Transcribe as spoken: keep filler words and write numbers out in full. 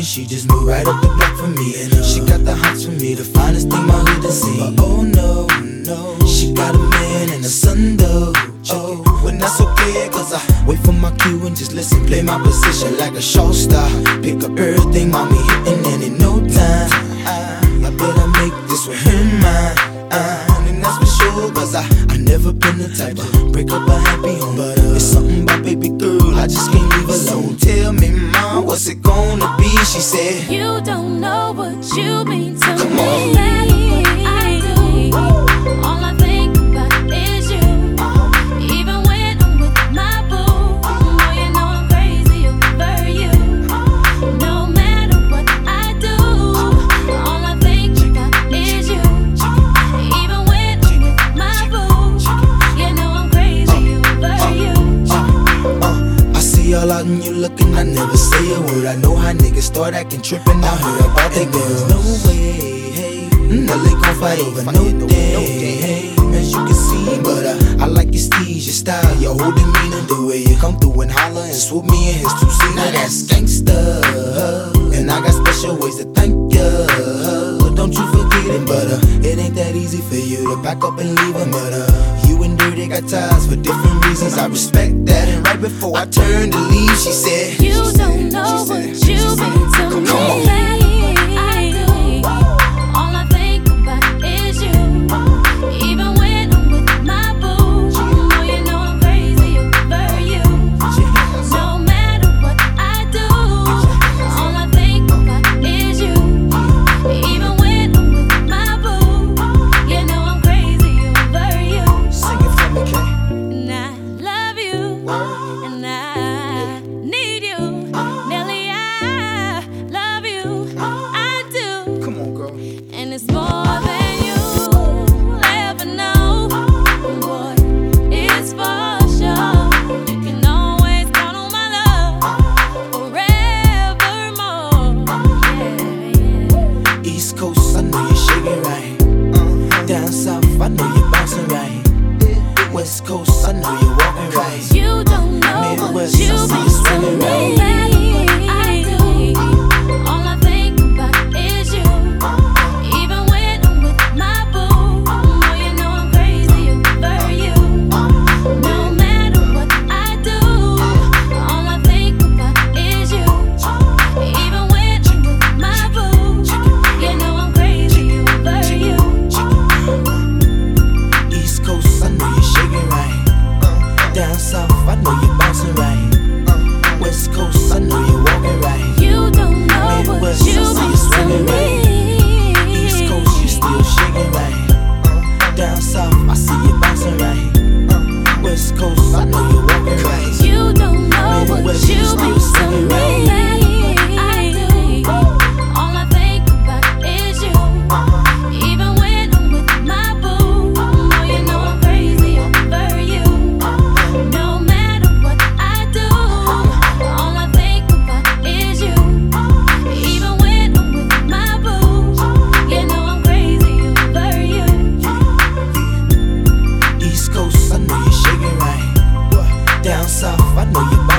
she just moved right up the block for me. And uh, she got the hots for me, the finest thing my hood has seen. But oh no, no, she got a man and a son though. Oh, but that's okay, cause I wait for my cue and just listen. Play my position like a show star. Pick up everything, mommy hitting, and in no time I, I better make this with her mine. Uh, and that's for sure, cause I, I never been the type to break up a happy home. But uh, it's something about baby girl, I just can't leave alone. Tell me, mom, what's it gonna be? She said, you don't know what you mean to come me. on. No matter what I do, all I think about is you. Even when I'm with my boo, oh, you know I'm crazy over you. No matter what I do, all I think about is you. Even when I'm with my boo, you know I'm crazy over you. Uh, uh, I see all out and you looking, I never say a word. I know how niggas start acting trippin'. I heard about they girls. No way, hey, no they gon' fight over no day, hey, as you can see. But uh, I like your steez, your style, your whole demeanor, the way you come through and holler and swoop me in his two seat. Now that's gangsta, and I got special ways to thank ya. Don't you forget it, but uh, it ain't that easy for you to back up and leave him. But uh, you and Dirty got ties for different reasons. I respect that. And right before I turned to leave, she said, you don't know what you mean to me. Come on. I do. All I think about is you. Even when I'm with my boo, oh, you know I'm crazy over you. No matter what I do, all I think about is you. Even when I'm with my boo, you know I'm crazy over you. Sing it for me, Kay. And I love you, and I need you. Nelly, I love you, I do. Come on, girl. And it's more than you'll ever know. Boy, it's for sure. You can always count on my love forevermore. Yeah, yeah. East Coast, I know you're shaking right. Uh, down south, I know you're bouncing right. West Coast, I know you're walking right. You don't know what Midwest, you I see mean you to swinging me. right. No matter what I do, all I think about is you. Even when I'm with my boo, oh, you know I'm crazy over you. No matter what I do, all I think about is you. Even when I'm with my boo, you know I'm crazy over you. East Coast, I know you're shaking right. Down south, I know you're bouncing right. West Coast, I know you're walking right. You don't know what Midwest, you I see you mean to swinging right. me. East Coast, you still shaking right. Down south, I see you bouncing right. West Coast, I know you're walking right. You don't know what Midwest, you you still mean to swinging me. right. I do. All I think about is you. Even when I'm with my boo, oh, you know I'm crazy over you. No matter what I do, all I think about is you. Even when I'm with my boo, you know I'm crazy over you. East Coast, I know you're shaking right. Down south, I know you're